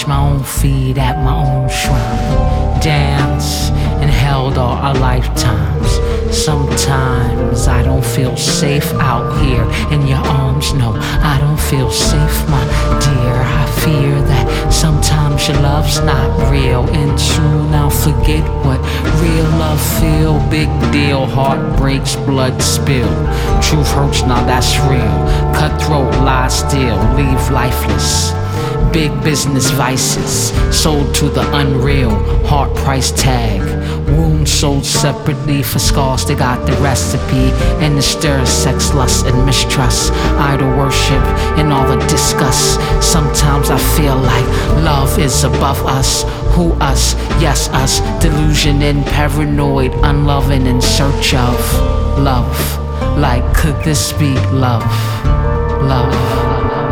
wash my own feet at my own shrine. Dance and held all our lifetimes. Sometimes I don't feel safe out here in your arms. No, I don't feel safe, my dear. I fear that sometimes your love's not real. And soon I'll forget what real love feel. Big deal, heart breaks, blood spill. Truth hurts, now that's real. Cutthroat lies still, leave lifeless. Big business vices, sold to the unreal. Heart price tag, wounds sold separately. For scars they got the recipe. And it stirs sex, lust, and mistrust. Idol worship and all the disgust. Sometimes I feel like love is above us. Who us? Yes us. Delusion and paranoid, unloving in search of love. Like could this be love? Love.